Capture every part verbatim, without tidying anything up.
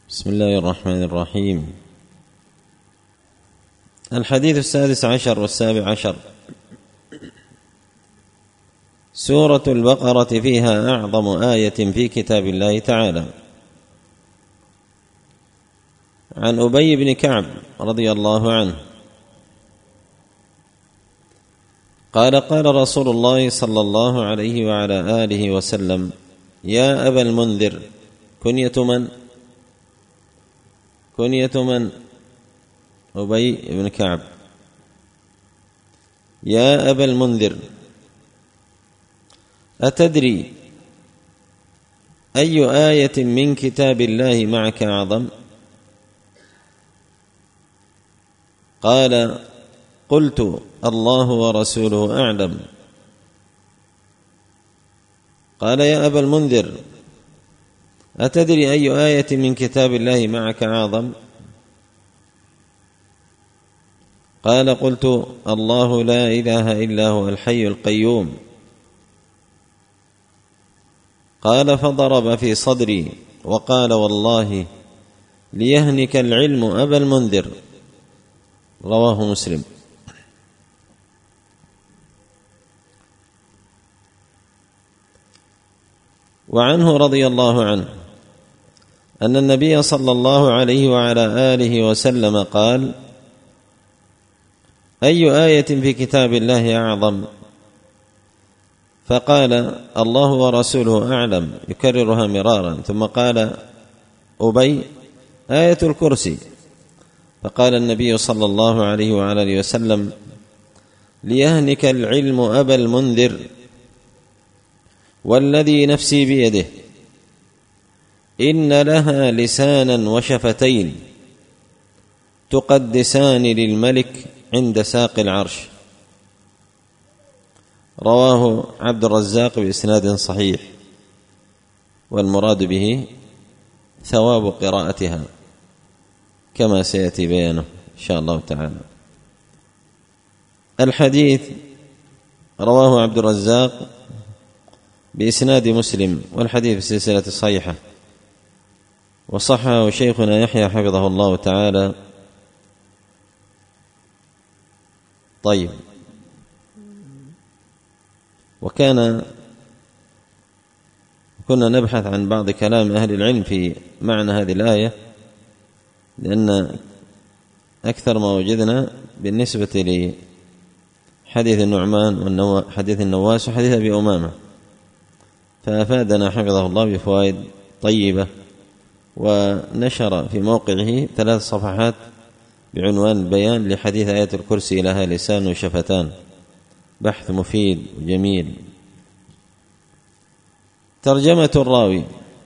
بسم الله الرحمن الرحيم. الحديث السادس عشر والسابع عشر. سورة البقرة فيها أعظم آية في كتاب الله تعالى. عن أبي بن كعب رضي الله عنه قال قال رسول الله صلى الله عليه وعلى آله وسلم: يا أبا المنذر. كنية من؟ كنية من؟ أبي بن كعب. يا أبا المنذر، أتدري أي آية من كتاب الله معك أعظم؟ قال: قلت: الله ورسوله أعلم. قال: يا أبا المنذر، أتدري أي آية من كتاب الله معك أعظم؟ قال: قلت: الله لا إله إلا هو الحي القيوم. قال: فضرب في صدري وقال: والله ليهنك العلم أبا المنذر. رواه مسلم. وعنه رضي الله عنه أن النبي صلى الله عليه وعلى آله وسلم قال: أي آية في كتاب الله أعظم؟ فقال: الله ورسوله أعلم، يكررها مرارا. ثم قال أبي: آية الكرسي. فقال النبي صلى الله عليه وعلى آله وسلم: ليهنك العلم أبا المنذر، والذي نفسي بيده إن لها لسانا وشفتين تقدسان للملك عند ساق العرش. رواه عبد الرزاق بإسناد صحيح، والمراد به ثواب قراءتها كما سيأتي بيانه إن شاء الله تعالى. الحديث رواه عبد الرزاق بإسناد مسلم، والحديث في السلسلة الصحيحة، وصححه شيخنا يحيى حفظه الله تعالى. طيب، وكان كنا نبحث عن بعض كلام أهل العلم في معنى هذه الآية، لأن أكثر ما وجدنا بالنسبة لحديث النعمان وحديث النواس وحديث أبي أمامة، فأفادنا حفظه الله بفوائد طيبة، ونشر في موقعه ثلاث صفحات بعنوان البيان لحديث آية الكرسي لها لسان وشفتان، بحث مفيد وجميل. ترجمة الراوي: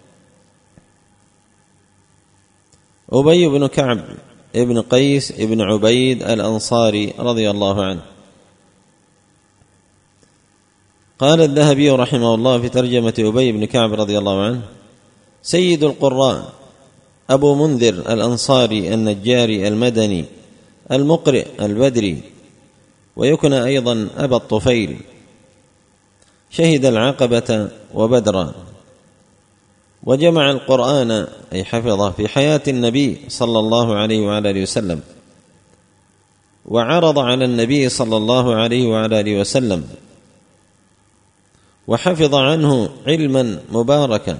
أبي بن كعب ابن قيس ابن عبيد الأنصاري رضي الله عنه. قال الذهبي رحمه الله في ترجمة أبي بن كعب رضي الله عنه: سيد القراء أبو منذر الأنصاري النجاري المدني المقرئ البدري، ويكنى أيضا أبا الطفيل، شهد العقبة وبدرا، وجمع القرآن أي حفظه في حياة النبي صلى الله عليه وعلى آله وسلم، وعرض على النبي صلى الله عليه وعلى آله وسلم، وحفظ عنه علما مباركا،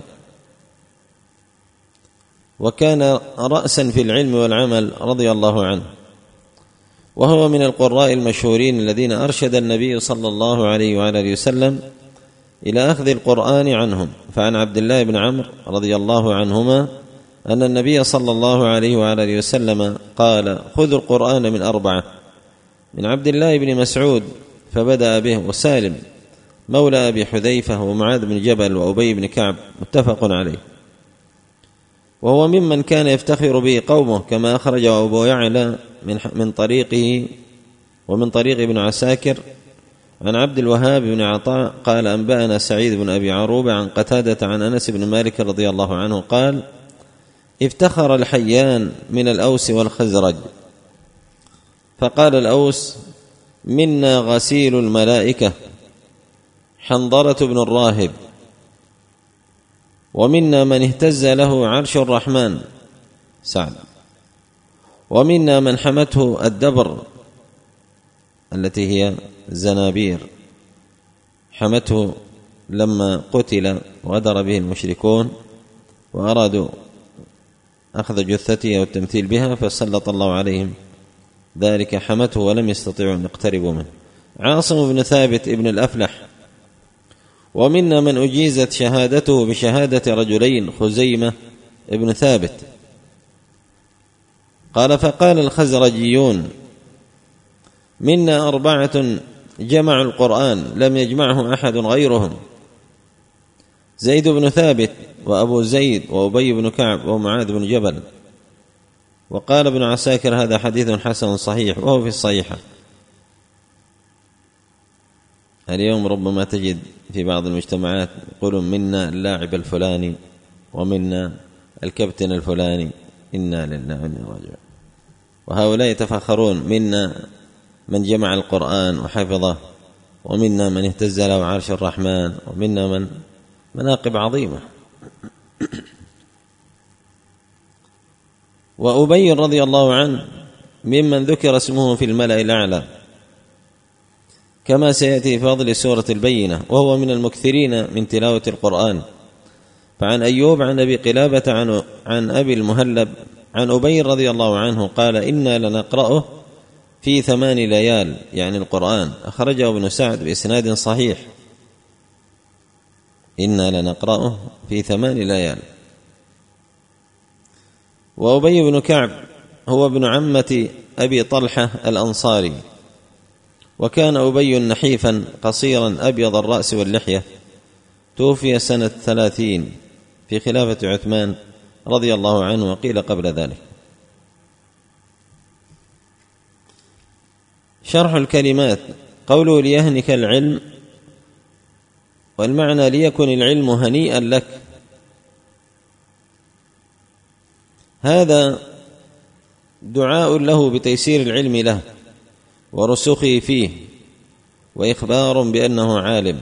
وكان رأسا في العلم والعمل رضي الله عنه، وهو من القراء المشهورين الذين أرشد النبي صلى الله عليه وعلى آله وسلم إلى أخذ القرآن عنهم. فعن عبد الله بن عمرو رضي الله عنهما أن النبي صلى الله عليه وعلى آله وسلم قال: خذوا القرآن من أربعة: من عبد الله بن مسعود فبدأ به، وسالم مولى أبي حذيفة، ومعاذ بن جبل، وأبي بن كعب، متفق عليه. وهو ممن كان يفتخر به قومه، كما أخرجه أبو يعلى من من طريقه ومن طريق ابن عساكر عن عبد الوهاب بن عطاء قال: أنبأنا سعيد بن أبي عروبة عن قتادة عن أنس بن مالك رضي الله عنه قال: افتخر الحيان من الأوس والخزرج، فقال الأوس: منا غسيل الملائكة حنظلة بن الراهب، ومنا من اهتز له عرش الرحمن سعد. ومنا من حمته الدبر التي هي زنابير، حمته لما قتل وغدر به المشركون وأرادوا أخذ جثته والتمثيل بها فسلط الله عليهم ذلك، حمته ولم يستطيعوا أن يقتربوا منه. عاصم بن ثابت ابن الأفلح. ومنا من أجيزت شهادته بشهادة رجلين، خزيمة ابن ثابت. قال فقال الخزرجيون منا أربعة جمعوا القرآن لم يجمعه أحد غيرهم، زيد بن ثابت وأبو زيد وأبي بن كعب ومعاذ بن جبل. وقال ابن عساكر هذا حديث حسن صحيح وهو في الصحيحة. اليوم ربما تجد في بعض المجتمعات يقولون منا اللاعب الفلاني ومنا الكابتن الفلاني، إنا لله وإنا راجعون. وهؤلاء يتفاخرون منا من جمع القرآن وحفظه، ومنا من اهتز له عرش الرحمن، ومنا من مناقب عظيمة. وأبي رضي الله عنه ممن ذكر اسمه في الملأ الأعلى كما سيأتي في فضل سورة البينة، وهو من المكثرين من تلاوة القرآن. فعن أيوب عن أبي قلابة عن, عن أبي المهلب عن أبي رضي الله عنه قال إنا لنقرأه في ثمان ليال، يعني القرآن. أخرجه ابن سعد بإسناد صحيح، إنا لنقرأه في ثمان ليال. وأبي بن كعب هو ابن عمة أبي طلحة الأنصاري، وكان أبي نحيفا قصيرا أبيض الرأس واللحية، توفي سنة ثلاثين في خلافة عثمان رضي الله عنه، وقيل قبل ذلك. شرح الكلمات. قوله ليهنك العلم، والمعنى ليكن العلم هنيئا لك. هذا دعاء له بتيسير العلم له ورسوخه فيه، وإخبار بأنه عالم.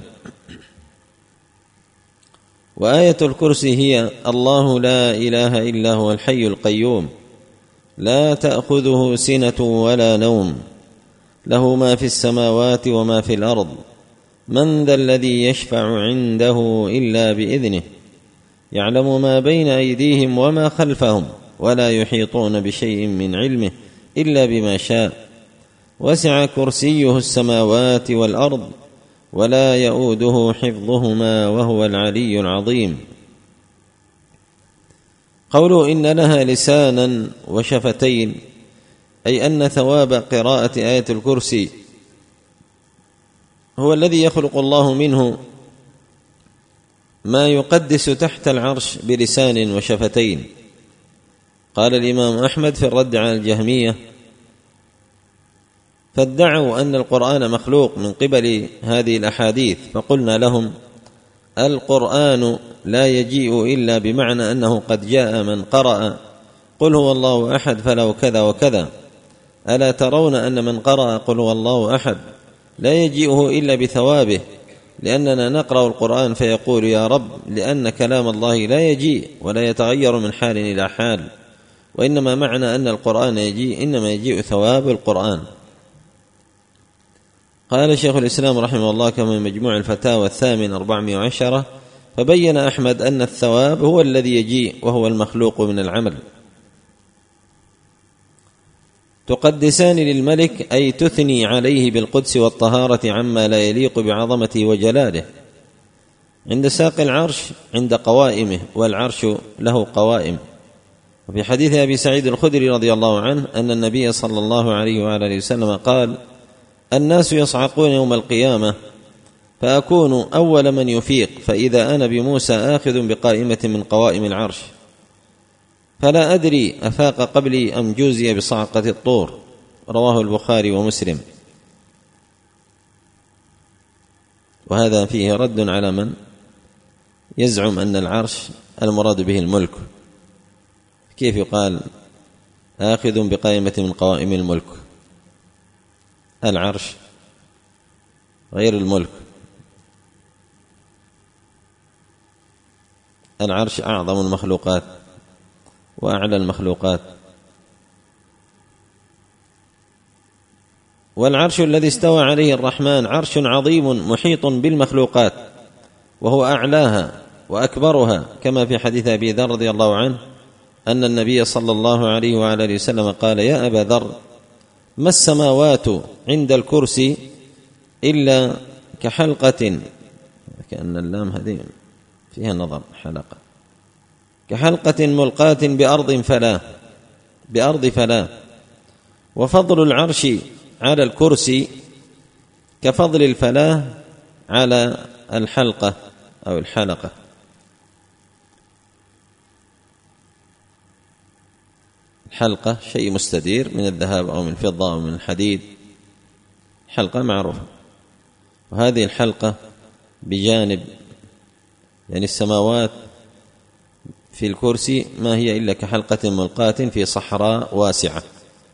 وآية الكرسي هي الله لا إله إلا هو الحي القيوم لا تأخذه سنة ولا نوم له ما في السماوات وما في الأرض من ذا الذي يشفع عنده إلا بإذنه يعلم ما بين أيديهم وما خلفهم ولا يحيطون بشيء من علمه إلا بما شاء وسع كرسيه السماوات والأرض ولا يؤوده حفظهما وهو العلي العظيم. قوله إن لها لسانا وشفتين، أي أن ثواب قراءة آية الكرسي هو الذي يخلق الله منه ما يقدس تحت العرش بلسان وشفتين. قال الإمام أحمد في الرد على الجهمية فادعوا أن القرآن مخلوق من قبل هذه الأحاديث، فقلنا لهم القرآن لا يجيء إلا بمعنى أنه قد جاء من قرأ قل هو الله أحد فله كذا وكذا. ألا ترون أن من قرأ قل هو الله أحد لا يجيئه إلا بثوابه، لأننا نقرأ القرآن فيقول يا رب، لأن كلام الله لا يجيء ولا يتغير من حال إلى حال، وإنما معنى أن القرآن يجيء إنما يجيء ثواب القرآن. قال شيخ الإسلام رحمه الله كما مجموع الفتاوى الثامن أربعمائة وعشرة فبين أحمد أن الثواب هو الذي يجيء وهو المخلوق من العمل. تقدسان للملك أي تثني عليه بالقدس والطهارة عما لا يليق بعظمته وجلاله عند ساق العرش عند قوائمه، والعرش له قوائم. وفي حديث أبي سعيد الخدري رضي الله عنه أن النبي صلى الله عليه وآله وسلم قال الناس يصعقون يوم القيامة فأكون أول من يفيق، فإذا أنا بموسى آخذ بقائمة من قوائم العرش فلا أدري أفاق قبلي أم جوزي بصعقة الطور. رواه البخاري ومسلم. وهذا فيه رد على من يزعم أن العرش المراد به الملك. كيف يقال آخذ بقائمة من قوائم الملك؟ العرش غير الملك. العرش أعظم المخلوقات، وأعلى المخلوقات. والعرش الذي استوى عليه الرحمن عرش عظيم محيط بالمخلوقات، وهو أعلاها وأكبرها، كما في حديث أبي ذر رضي الله عنه أن النبي صلى الله عليه وعلى آله وسلم قال: يا أبا ذر، ما السماوات عند الكرسي إلا كحلقة، كأن اللام هذه فيها نظر، حلقة، كحلقة ملقاة بأرض فلا بأرض فلا وفضل العرش على الكرسي كفضل الفلاة على الحلقة أو الحلقة. الحلقة شيء مستدير من الذهب أو من الفضة أو من الحديد، حلقة معروفة، وهذه الحلقة بجانب يعني السماوات في الكرسي ما هي إلا كحلقة ملقاة في صحراء واسعة.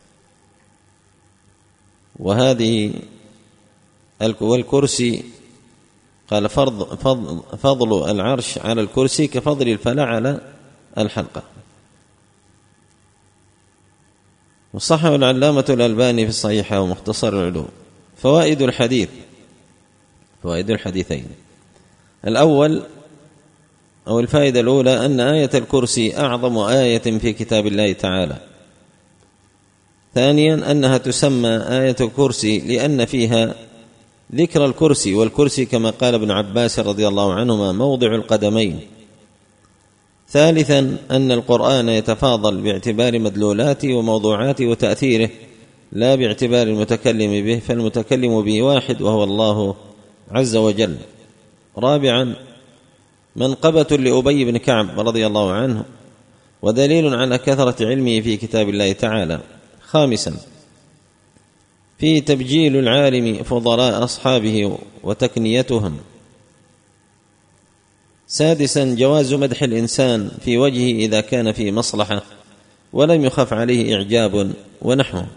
وهذه والكرسي قال فرض فضل, فضل العرش على الكرسي كفضل الفلاة على الحلقة. وصححه العلامة الألباني في الصحيحة ومختصر العلوم. فوائد الحديث، فوائد الحديثين: الأول أو الفائدة الأولى أن آية الكرسي أعظم آية في كتاب الله تعالى. ثانيا أنها تسمى آية الكرسي لأن فيها ذكر الكرسي، والكرسي كما قال ابن عباس رضي الله عنهما موضع القدمين. ثالثا أن القرآن يتفاضل باعتبار مدلولاته وموضوعاته وتأثيره، لا باعتبار المتكلم به، فالمتكلم به واحد وهو الله عز وجل. رابعا منقبة لأبي بن كعب رضي الله عنه ودليل على كثرة علمه في كتاب الله تعالى. خامسا في تبجيل العالم فضلاء أصحابه وتكنيتهم. سادسا جواز مدح الإنسان في وجهه إذا كان في مصلحة ولم يخف عليه إعجاب ونحوه،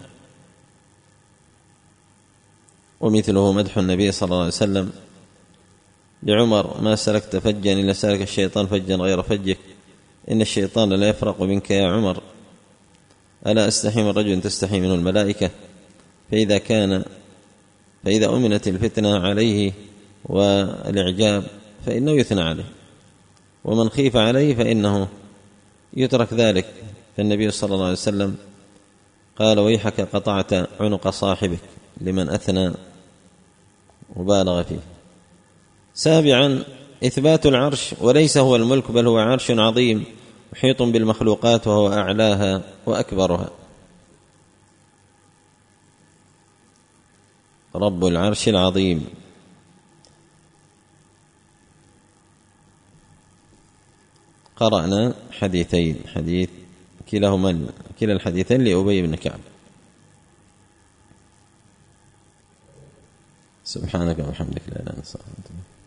ومثله مدح النبي صلى الله عليه وسلم لعمر: ما سلكت فجا إلا سلك الشيطان فجا غير فجك، إن الشيطان لا يفرق منك يا عمر، ألا أستحي من رجل تستحي منه الملائكة، فإذا كان فإذا أمنت الفتنة عليه والإعجاب فإنه يثنى عليه، ومن خيف عليه فإنه يترك ذلك. فالنبي صلى الله عليه وسلم قال: ويحك قطعت عنق صاحبك، لمن أثنى وبالغ فيه. سابعا إثبات العرش، وليس هو الملك بل هو عرش عظيم محيط بالمخلوقات وهو أعلاها وأكبرها. رب العرش العظيم. قرأنا حديثين، حديث كلاهما كلا الحديثين لأبي بن كعب. سبحانك وبحمدك لا إله إلا أنت.